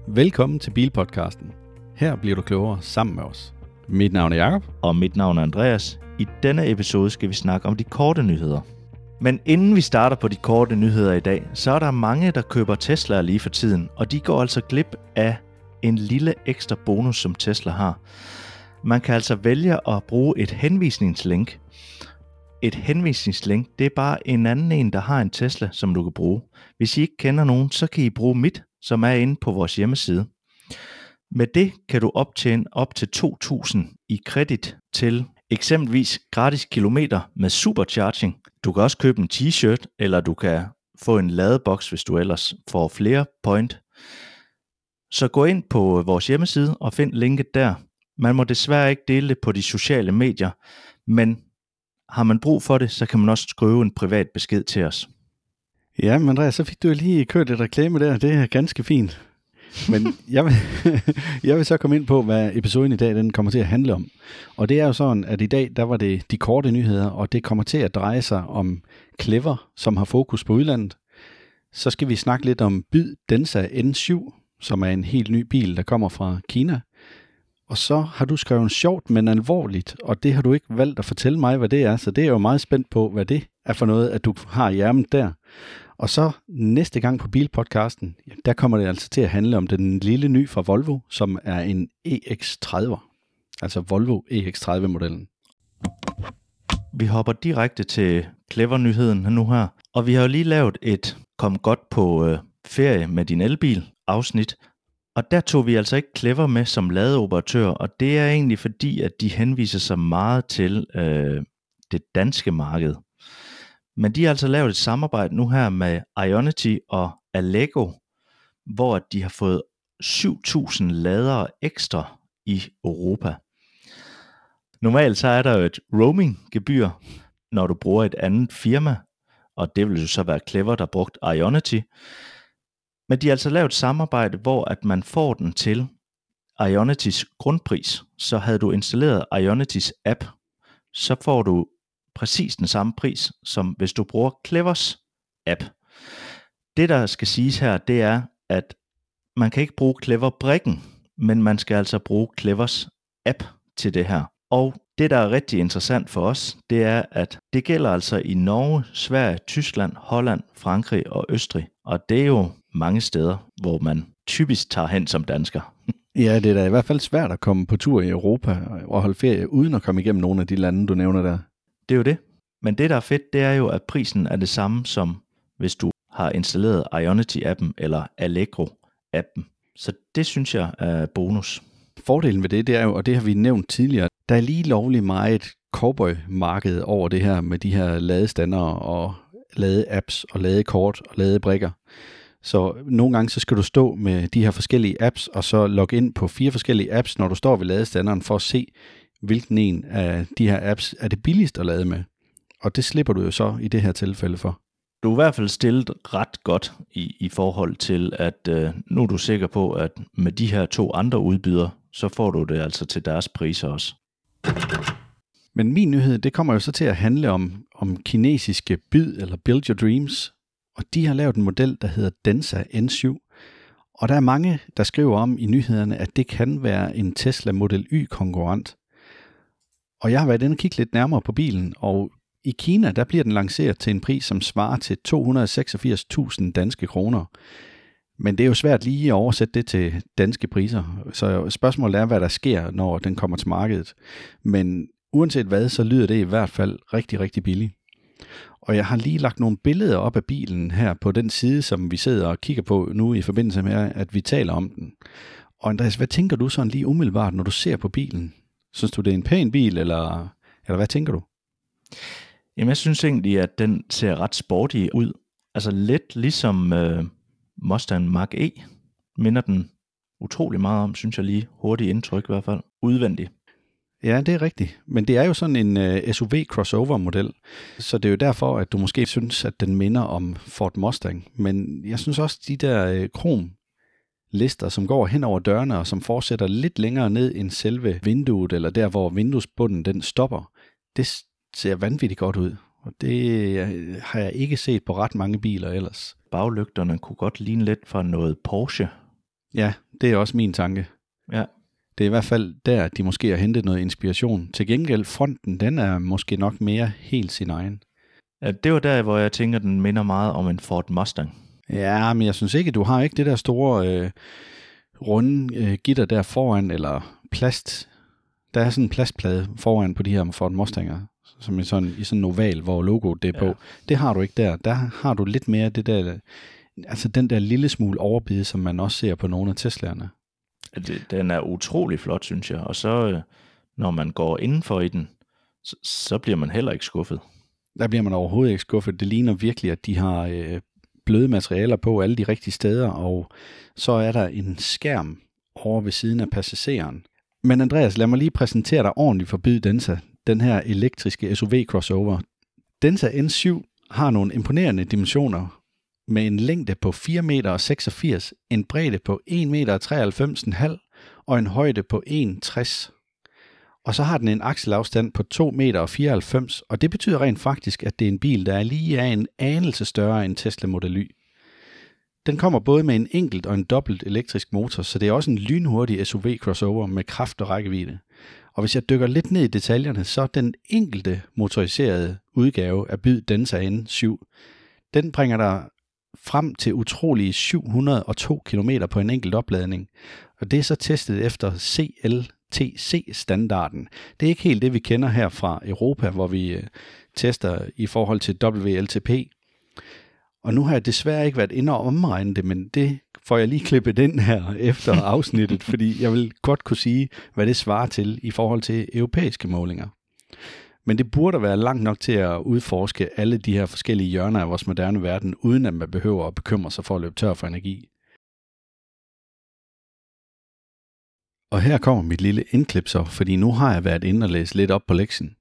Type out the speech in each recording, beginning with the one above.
Velkommen til Bilpodcasten. Her bliver du klogere sammen med os. Mit navn er Jakob. Og mit navn er Andreas. I denne episode skal vi snakke om de korte nyheder. Men inden vi starter på de korte nyheder i dag, så er der mange, der køber Teslaer lige for tiden, og de går altså glip af en lille ekstra bonus, som Tesla har. Man kan altså vælge at bruge et henvisningslink. Et henvisningslink, det er bare en anden en, der har en Tesla, som du kan bruge. Hvis I ikke kender nogen, så kan I bruge mit, som er inde på vores hjemmeside. Med det kan du optjene op til 2.000 i kredit til eksempelvis gratis kilometer med supercharging. Du kan også købe en t-shirt, eller du kan få en ladeboks, hvis du ellers får flere point. Så gå ind på vores hjemmeside og find linket der. Man må desværre ikke dele det på de sociale medier, men har man brug for det, så kan man også skrive en privat besked til os. Ja, men Andreas, så fik du lige kørt et reklame der. Det er ganske fint. Men jeg vil så komme ind på, hvad episoden i dag den kommer til at handle om. Og det er jo sådan, at i dag, der var det de korte nyheder, og det kommer til at dreje sig om Clever, som har fokus på udlandet. Så skal vi snakke lidt om BYD Denza N7, som er en helt ny bil, der kommer fra Kina. Og så har du skrevet sjovt, men alvorligt, og det har du ikke valgt at fortælle mig, hvad det er. Så det er jeg jo meget spændt på, hvad det er for noget, at du har i ærmet der. Og så næste gang på Bilpodcasten, der kommer det altså til at handle om den lille ny fra Volvo, som er en EX30. Altså Volvo EX30-modellen. Vi hopper direkte til Clever-nyheden nu her. Og vi har jo lige lavet et kom godt på ferie med din elbil afsnit. Og der tog vi altså ikke Clever med som ladeoperatør, og det er egentlig fordi, at de henviser sig meget til det danske marked. Men de har altså lavet et samarbejde nu her med Ionity og Allego, hvor de har fået 7.000 ladere ekstra i Europa. Normalt så er der jo et roaming-gebyr, når du bruger et andet firma, og det vil jo så være Clever, der brugt Ionity. Men de har altså lavet et samarbejde, hvor at man får den til Ionitys grundpris. Så havde du installeret Ionitys app, så får du præcis den samme pris, som hvis du bruger Clevers app. Det, der skal siges her, det er, at man kan ikke bruge Clever-brikken, men man skal altså bruge Clevers app til det her. Og det, der er rigtig interessant for os, det er, at det gælder altså i Norge, Sverige, Tyskland, Holland, Frankrig og Østrig. Og det er jo mange steder, hvor man typisk tager hen som dansker. Ja, det er da i hvert fald svært at komme på tur i Europa og holde ferie, uden at komme igennem nogle af de lande, du nævner der. Det er jo det. Men det, der er fedt, det er jo, at prisen er det samme, som hvis du har installeret Ionity-appen eller Allegro-appen. Så det synes jeg er bonus. Fordelen ved det er jo, og det har vi nævnt tidligere, der er lige lovligt meget cowboy-marked over det her med de her ladestandere og lade-apps og ladekort og ladebrikker. Så nogle gange så skal du stå med de her forskellige apps, og så logge ind på 4 forskellige apps, når du står ved ladestanderen, for at se, hvilken en af de her apps er det billigst at lade med. Og det slipper du jo så i det her tilfælde for. Du er i hvert fald stillet ret godt i forhold til, at nu er du sikker på, at med de her 2 andre udbydere, så får du det altså til deres priser også. Men min nyhed, det kommer jo så til at handle om kinesiske BYD eller Build Your Dreams. Og de har lavet en model, der hedder Denza N7. Og der er mange, der skriver om i nyhederne, at det kan være en Tesla Model Y-konkurrent. Og jeg har været inde og kigge lidt nærmere på bilen, og i Kina, der bliver den lanceret til en pris, som svarer til 286.000 danske kroner. Men det er jo svært lige at oversætte det til danske priser. Så spørgsmålet er, hvad der sker, når den kommer til markedet. Men uanset hvad, så lyder det i hvert fald rigtig, rigtig billigt. Og jeg har lige lagt nogle billeder op af bilen her på den side, som vi sidder og kigger på nu i forbindelse med, at vi taler om den. Og Andreas, hvad tænker du sådan lige umiddelbart, når du ser på bilen? Synes du, det er en pæn bil, eller hvad tænker du? Jamen, jeg synes egentlig, at den ser ret sporty ud. Altså lidt ligesom Mustang Mach-E minder den utrolig meget om, synes jeg lige. Hurtigt indtryk i hvert fald. Udvendigt. Ja, det er rigtigt. Men det er jo sådan en SUV crossover-model. Så det er jo derfor, at du måske synes, at den minder om Ford Mustang. Men jeg synes også, de der krom-lister, som går hen over dørene, og som fortsætter lidt længere ned end selve vinduet, eller der, hvor vinduesbunden den stopper, det ser vanvittigt godt ud. Og det har jeg ikke set på ret mange biler ellers. Baglygterne kunne godt ligne lidt fra noget Porsche. Ja, Det er også min tanke. Ja. Det er i hvert fald der, de måske har hentet noget inspiration. Til gengæld, fronten, den er måske nok mere helt sin egen. Ja, det var der, hvor jeg tænker, den minder meget om en Ford Mustang. Ja, men jeg synes ikke, du har ikke det der store runde gitter der foran, eller plast. Der er sådan en plastplade foran på de her Ford Mustanger, som er sådan, i sådan en oval, hvor logoet det er på. Det har du ikke der. Der har du lidt mere det der, altså den der lille smule overbid, som man også ser på nogle af Teslaerne. Den er utrolig flot, synes jeg. Og så, når man går indenfor i den, så bliver man heller ikke skuffet. Der bliver man overhovedet ikke skuffet. Det ligner virkelig, at de har bløde materialer på alle de rigtige steder, og så er der en skærm over ved siden af passageren. Men Andreas, lad mig lige præsentere dig ordentligt for Byd Denza, den her elektriske SUV-crossover. Denza N7 har nogle imponerende dimensioner med en længde på 4,86 meter, en bredde på 1,93 meter og en højde på 1,60. Og så har den en akselafstand på 2,94 meter, og det betyder rent faktisk, at det er en bil, der er lige af en anelse større end Tesla Model Y. Den kommer både med en enkelt og en dobbelt elektrisk motor, så det er også en lynhurtig SUV-crossover med kraft og rækkevidde. Og hvis jeg dykker lidt ned i detaljerne, så den enkelte motoriserede udgave af Byd Denza N7, den bringer dig frem til utrolige 702 km på en enkelt opladning. Og det er så testet efter CLTC-standarden. Det er ikke helt det, vi kender her fra Europa, hvor vi tester i forhold til WLTP. Og nu har jeg desværre ikke været inde og omregne det, men det får jeg lige klippet ind her efter afsnittet, fordi jeg vil godt kunne sige, hvad det svarer til i forhold til europæiske målinger. Men det burde være langt nok til at udforske alle de her forskellige hjørner af vores moderne verden, uden at man behøver at bekymre sig for at løbe tør for energi. Og her kommer mit lille indklip så, fordi nu har jeg været inde og læst lidt op på lektien.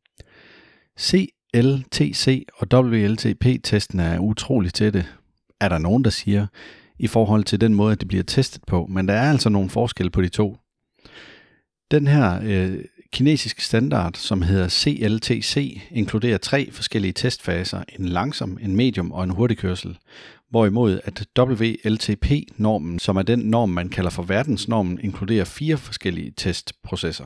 CLTC og WLTP-testen er utroligt tætte, er der nogen, der siger, i forhold til den måde, det bliver testet på, men der er altså nogle forskelle på de to. Den her kinesiske standard, som hedder CLTC, inkluderer 3 forskellige testfaser, en langsom, en medium og en hurtigkørsel, hvorimod at WLTP-normen, som er den norm, man kalder for verdensnormen, inkluderer 4 forskellige testprocesser.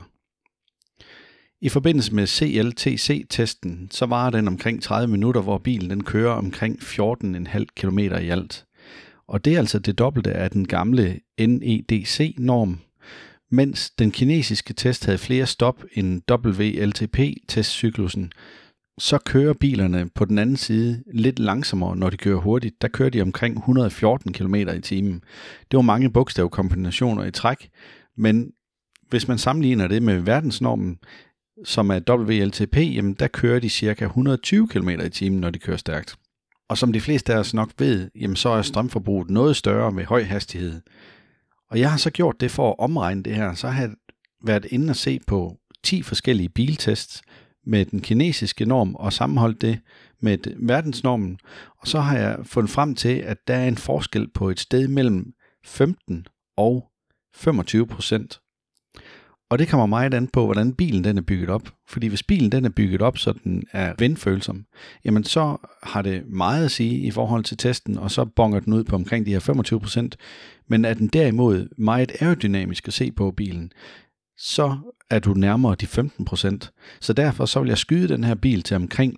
I forbindelse med CLTC-testen, så varer den omkring 30 minutter, hvor bilen den kører omkring 14,5 km i alt. Og det er altså det dobbelte af den gamle NEDC-norm, mens den kinesiske test havde flere stop end WLTP-testcyklusen, så kører bilerne på den anden side lidt langsommere, når de kører hurtigt. Der kører de omkring 114 km i timen. Det var mange bogstavkombinationer i træk, men hvis man sammenligner det med verdensnormen, som er WLTP, jamen der kører de ca. 120 km i timen, når de kører stærkt. Og som de fleste af os nok ved, jamen så er strømforbruget noget større med høj hastighed. Og jeg har så gjort det for at omregne det her, så har jeg været inde og se på 10 forskellige biltests med den kinesiske norm og sammenholdt det med verdensnormen. Og så har jeg fundet frem til, at der er en forskel på et sted mellem 15 og 25%. Og det kommer meget an på, hvordan bilen den er bygget op. Fordi hvis bilen den er bygget op, så den er vindfølsom, jamen så har det meget at sige i forhold til testen, og så bonger den ud på omkring de her 25%. Men er den derimod meget aerodynamisk at se på bilen, så er du nærmere de 15%. Så derfor så vil jeg skyde den her bil til omkring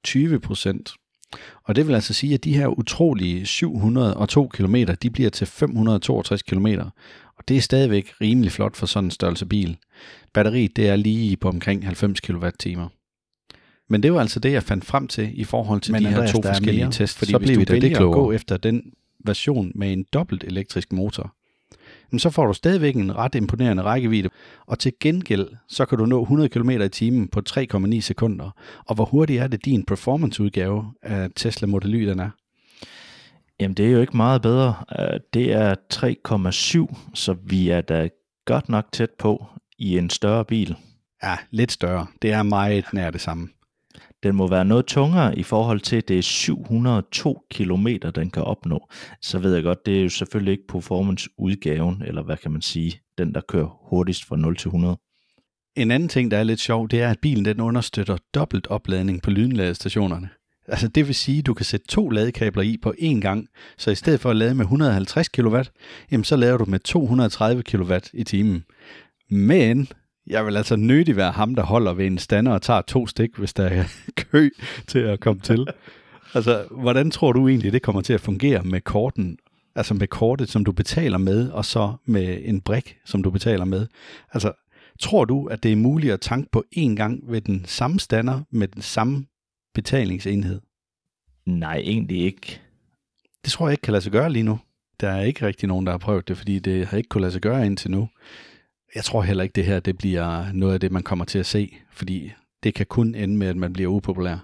20%. Og det vil altså sige, at de her utrolige 702 km, de bliver til 562 km. Og det er stadigvæk rimelig flot for sådan en størrelse bil. Batteriet det er lige på omkring 90 kWh. Men det var altså det, jeg fandt frem til i forhold til de her 2 forskellige tests. Fordi så hvis du vælger at gå efter den version med en dobbelt elektrisk motor, så får du stadigvæk en ret imponerende rækkevidde, og til gengæld så kan du nå 100 km i timen på 3,9 sekunder. Og hvor hurtigt er det din performance-udgave af Tesla Model Y, den er? Jamen det er jo ikke meget bedre. Det er 3,7, så vi er da godt nok tæt på i en større bil. Ja, lidt større. Det er meget nær det samme. Den må være noget tungere i forhold til, at det er 702 kilometer, den kan opnå. Så ved jeg godt, det er jo selvfølgelig ikke performance-udgaven, eller hvad kan man sige, den der kører hurtigst fra 0 til 100. En anden ting, der er lidt sjov, det er, at bilen den understøtter dobbelt opladning på lynladestationerne. Altså det vil sige, at du kan sætte 2 ladekabler i på én gang, så i stedet for at lade med 150 kW, jamen så lader du med 230 kW i timen. Men jeg vil altså nødig være ham, der holder ved en stander og tager 2 stik, hvis der er kø til at komme til. Altså, hvordan tror du egentlig, det kommer til at fungere med korten? Altså med kortet, som du betaler med, og så med en brik, som du betaler med. Altså, tror du, at det er muligt at tanke på én gang ved den samme stander med den samme betalingsenhed? Nej, egentlig ikke. Det tror jeg ikke kan lade sig gøre lige nu. Der er ikke rigtig nogen, der har prøvet det, fordi det har ikke kunnet lade sig gøre indtil nu. Jeg tror heller ikke, det her det bliver noget af det, man kommer til at se, fordi det kan kun ende med, at man bliver upopulær.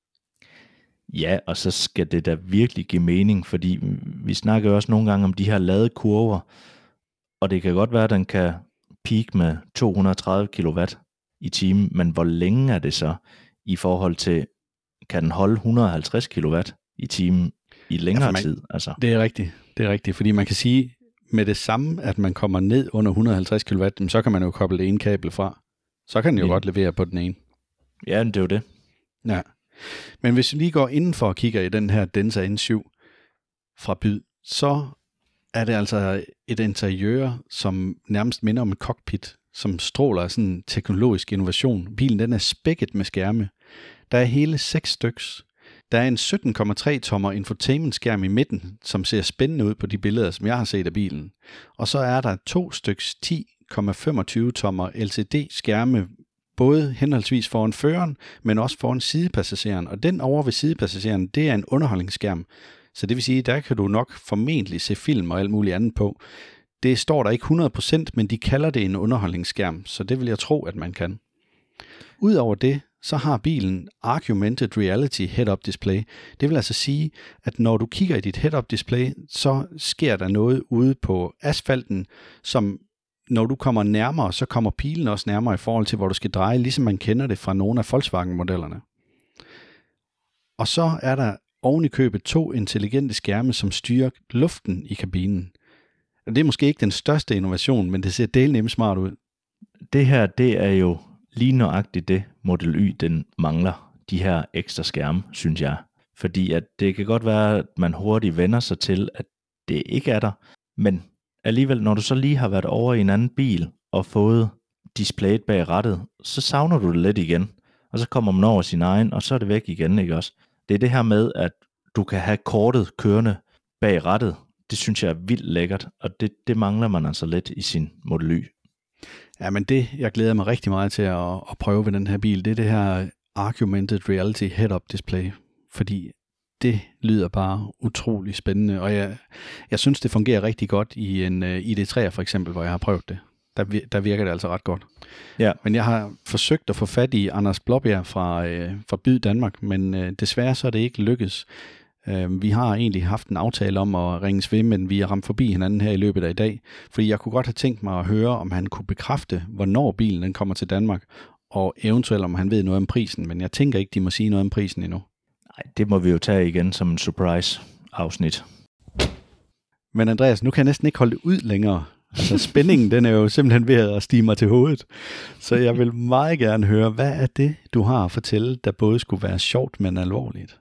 Ja, og så skal det da virkelig give mening, fordi vi snakker jo også nogle gange om de her ladekurver, og det kan godt være, at den kan peak med 230 kW i timen, men hvor længe er det så i forhold til, kan den holde 150 kW i timen i længere tid? Altså. Det er rigtigt, fordi man kan sige, med det samme, at man kommer ned under 150 kW, så kan man jo koble det ene kabel fra. Så kan den jo godt levere på den ene. Ja, det er jo det. Ja. Men hvis vi lige går indenfor og kigger i den her Denza N7 fra Byd, så er det altså et interiør, som nærmest minder om et cockpit, som stråler af sådan en teknologisk innovation. Bilen den er spækket med skærme. Der er hele 6 styks. Der er en 17,3 tommer infotainment-skærm i midten, som ser spændende ud på de billeder, som jeg har set af bilen. Og så er der 2 styks 10,25 tommer LCD-skærme, både henholdsvis foran føreren, men også foran sidepassageren. Og den over ved sidepassageren, det er en underholdningsskærm. Så det vil sige, der kan du nok formentlig se film og alt muligt andet på. Det står der ikke 100%, men de kalder det en underholdningsskærm, så det vil jeg tro, at man kan. Udover det, så har bilen Augmented Reality Head-Up Display. Det vil altså sige, at når du kigger i dit Head-Up Display, så sker der noget ude på asfalten, som når du kommer nærmere, så kommer pilen også nærmere i forhold til, hvor du skal dreje, ligesom man kender det fra nogle af Volkswagen-modellerne. Og så er der oven i købet 2 intelligente skærme, som styrer luften i kabinen. Det er måske ikke den største innovation, men det ser dælnemt smart ud. Det her, det er jo lige nøjagtigt det Model Y, den mangler. De her ekstra skærme, synes jeg. Fordi at det kan godt være, at man hurtigt vender sig til, at det ikke er der. Men alligevel, når du så lige har været over i en anden bil og fået displayet bag rattet, så savner du det lidt igen. Og så kommer man over sin egen, og så er det væk igen, ikke også? Det er det her med, at du kan have kortet kørende bag rattet. Det synes jeg er vildt lækkert, og det mangler man altså lidt i sin Model Y. Ja, men det, jeg glæder mig rigtig meget til at prøve ved den her bil, det er det her Augmented Reality Head-Up Display, fordi det lyder bare utrolig spændende, og jeg synes, det fungerer rigtig godt i en ID3 for eksempel, hvor jeg har prøvet det. Der virker det altså ret godt. Ja. Men jeg har forsøgt at få fat i Anders Blåbjerg fra Byd Danmark, men desværre så er det ikke lykkes. Vi har egentlig haft en aftale om at ringes ved, men vi er ramt forbi hinanden her i løbet af i dag, fordi jeg kunne godt have tænkt mig at høre, om han kunne bekræfte, hvornår bilen den kommer til Danmark, og eventuelt om han ved noget om prisen, men jeg tænker ikke, de må sige noget om prisen endnu. Nej, det må vi jo tage igen som en surprise-afsnit. Men Andreas, nu kan jeg næsten ikke holde det ud længere. Altså spændingen, den er jo simpelthen ved at stige mig til hovedet. Så jeg vil meget gerne høre, hvad er det, du har at fortælle, der både skulle være sjovt, men alvorligt?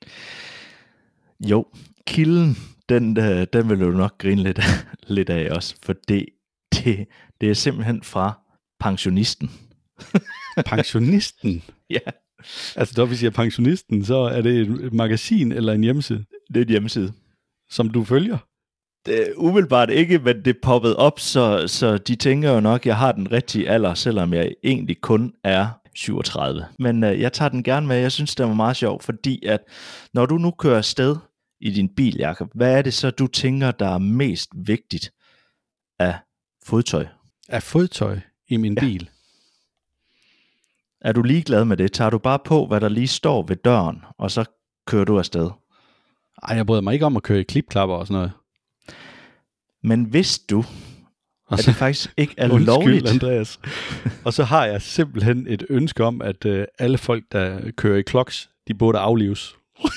Jo, kilden, den vil du nok grine lidt af også, for det er simpelthen fra pensionisten. Pensionisten? Ja. Altså, når vi siger pensionisten, så er det et magasin eller en hjemmeside? Det er et hjemmeside. Som du følger? Det er umiddelbart ikke, men det poppede op, så de tænker jo nok, at jeg har den rigtige alder, selvom jeg egentlig kun er 37. Men jeg tager den gerne med. Jeg synes, det var meget sjovt, fordi at når du nu kører afsted i din bil, Jakob, hvad er det så, du tænker, der er mest vigtigt af fodtøj? Af fodtøj i min bil? Er du ligeglad med det? Tager du bare på, hvad der lige står ved døren, og så kører du afsted? Ej, jeg bryder mig ikke om at køre i klipklapper og sådan noget. Men hvis du, at det faktisk ikke er undskyld, lovligt. Andreas. Og så har jeg simpelthen et ønske om, at alle folk, der kører i kloks, de burde aflives.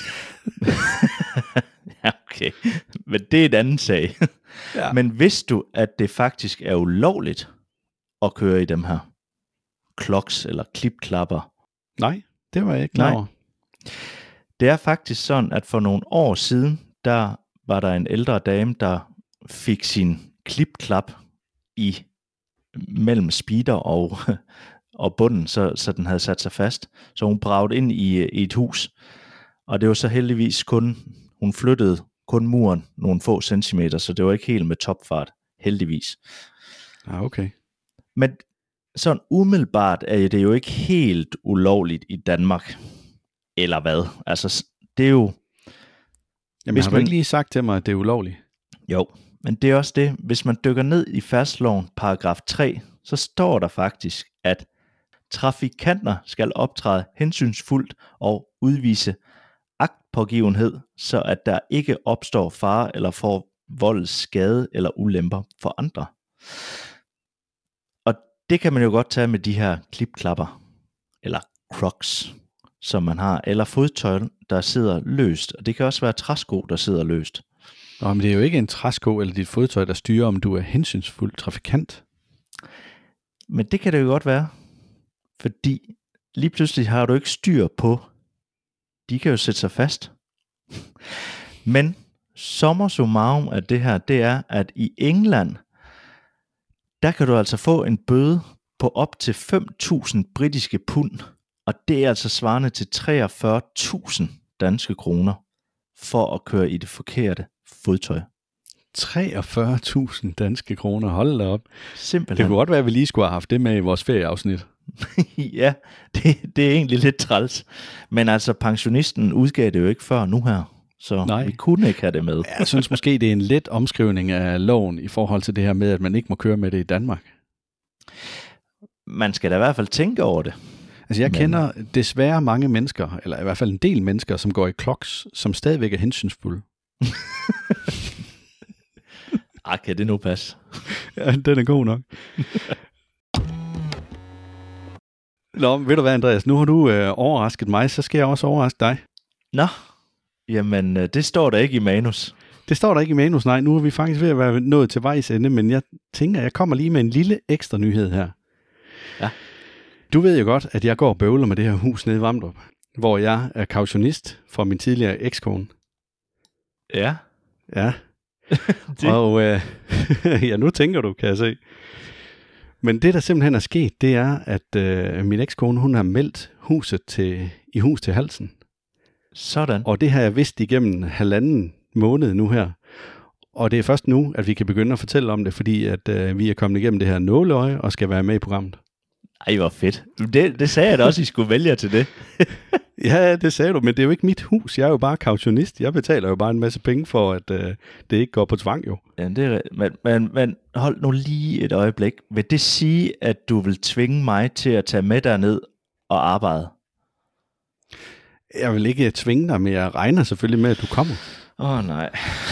Ja, okay. Men det er et andet sag. Ja. Men vidste du, at det faktisk er ulovligt at køre i dem her kloks eller klipklapper? Nej, det var jeg ikke klar over. Det er faktisk sådan, at for nogle år siden, der var der en ældre dame, der fik sin klipklap i mellem speeder og bunden, så den havde sat sig fast. Så hun bragte ind i et hus, og det var så heldigvis hun flyttede kun muren nogle få centimeter, så det var ikke helt med topfart, heldigvis. Ah, okay. Men sådan umiddelbart er det jo ikke helt ulovligt i Danmark. Eller hvad? Altså, det er jo... Jamen, har du ikke lige sagt til mig, at det er ulovligt? Jo, men det er også det. Hvis man dykker ned i færdselsloven, paragraf 3, så står der faktisk, at trafikanter skal optræde hensynsfuldt og udvise agtpågivenhed, så at der ikke opstår fare eller forvoldes skade eller ulemper for andre. Og det kan man jo godt tage med de her klipklapper, eller crocs, som man har, eller fodtøj, der sidder løst. Og det kan også være træsko, der sidder løst. Nå, men det er jo ikke en træsko eller dit fodtøj, der styrer, om du er hensynsfuld trafikant. Men det kan det jo godt være, fordi lige pludselig har du ikke styr på, de kan jo sætte sig fast. Men summa summarum af det her, det er, at i England, der kan du altså få en bøde på op til 5.000 britiske pund, og det er altså svarende til 43.000 danske kroner for at køre i det forkerte fodtøj. 43.000 danske kroner, hold da op. Simpelthen. Det kunne godt være, at vi lige skulle have haft det med i vores ferieafsnit. Ja, det er egentlig lidt træls. Men altså, pensionisten udgav det jo ikke før nu her, så nej, vi kunne ikke have det med. Jeg synes måske, det er en let omskrivning af loven i forhold til det her med, at man ikke må køre med det i Danmark. Man skal da i hvert fald tænke over det. Altså jeg kender desværre mange mennesker, eller i hvert fald en del mennesker, som går i Crocs, som stadigvæk er hensynsfulde. Kan det nu passe? Ja, den er god nok. Nå, ved du hvad, Andreas? Nu har du overrasket mig, så skal jeg også overraske dig. Nå, jamen det står der ikke i manus. Det står der ikke i manus, nej. Nu er vi faktisk ved at være nået til vejs ende, men jeg tænker, jeg kommer lige med en lille ekstra nyhed her. Ja. Du ved jo godt, at jeg går og bøvler med det her hus nede i Vamdrup, hvor jeg er kautionist for min tidligere ekskone. Ja. Ja. Og ja, nu tænker du, kan jeg se. Men det, der simpelthen er sket, det er, at min ekskone, hun har meldt huset i hus til halsen. Sådan. Og det har jeg vidst igennem 1,5 måned nu her. Og det er først nu, at vi kan begynde at fortælle om det, fordi at vi er kommet igennem det her nåleøje og skal være med i programmet. Ej, hvor fedt. Det sagde jeg da også, I skulle vælge til det. Ja, det sagde du, men det er jo ikke mit hus. Jeg er jo bare kautionist. Jeg betaler jo bare en masse penge for, at det ikke går på tvang, jo. Ja, det er, men hold nu lige et øjeblik. Vil det sige, at du vil tvinge mig til at tage med derned og arbejde? Jeg vil ikke tvinge dig, men jeg regner selvfølgelig med, at du kommer. Nej.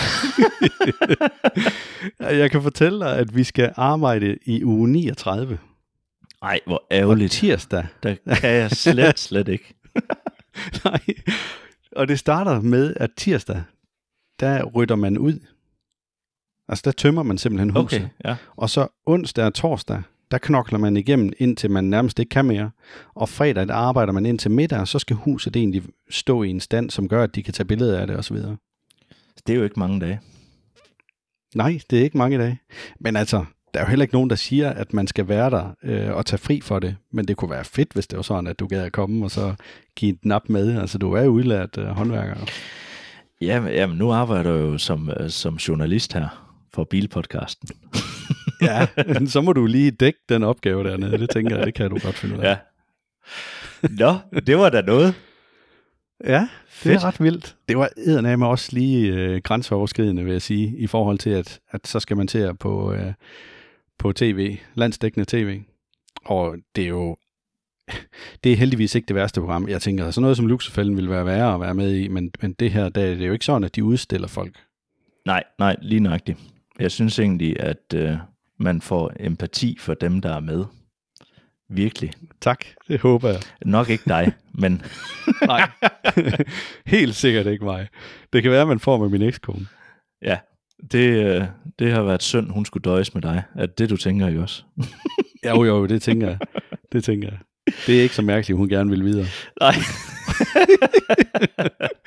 Jeg kan fortælle dig, at vi skal arbejde i uge 39. Ej, hvor ærgerligt. Og tirsdag. Der kan jeg slet ikke. Nej, og det starter med, at tirsdag, der rydder man ud. Altså, der tømmer man simpelthen huset. Okay, ja. Og så onsdag og torsdag, der knokler man igennem, indtil man nærmest ikke kan mere. Og fredag, der arbejder man indtil middag, og så skal huset egentlig stå i en stand, som gør, at de kan tage billeder af det osv. Det er jo ikke mange dage. Nej, det er ikke mange dage. Men altså, der er jo heller ikke nogen, der siger, at man skal være der og tage fri for det. Men det kunne være fedt, hvis det var sådan, at du gad at komme og så give et nap med. Altså, du er jo udlært håndværker. Jamen, nu arbejder jeg jo som journalist her for Bilpodcasten. Ja, så må du lige dække den opgave dernede. Det tænker jeg, det kan du godt finde ud af. Ja. Nå, det var da noget. Ja, det er ret vildt. Det var eddermame også lige grænseoverskridende, vil jeg sige, i forhold til, at så skal man til at på tv, landsdækkende tv. Og det er jo, det er heldigvis ikke det værste program. Jeg tænker, sådan noget som Luksusfælden ville være værre at være med i, men det her, det er jo ikke sådan, at de udstiller folk. Nej, lige nøjagtigt. Jeg synes egentlig, at man får empati for dem, der er med. Virkelig. Tak, det håber jeg. Nok ikke dig, men... Nej, helt sikkert ikke mig. Det kan være, at man får med min ekskone. Ja, det har været synd, hun skulle døjes med dig. At det, du tænker jo også. Jo, det tænker jeg. Det er ikke så mærkeligt, hun gerne vil videre. Nej.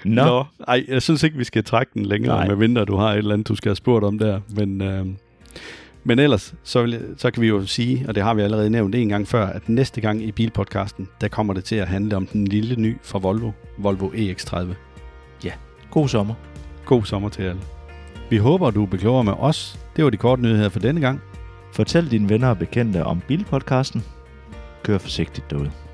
Nå. Ej, jeg synes ikke, vi skal trække den længere, medmindre du har et eller andet, du skal have spurgt om der. Men ellers, så kan vi jo sige, og det har vi allerede nævnt en gang før, at næste gang i Bilpodcasten, der kommer det til at handle om den lille ny fra Volvo EX30. Ja, god sommer. God sommer til alle. Vi håber, du bliver klogere med os. Det var de korte nyheder for denne gang. Fortæl dine venner og bekendte om Bilpodcasten. Kør forsigtigt derude.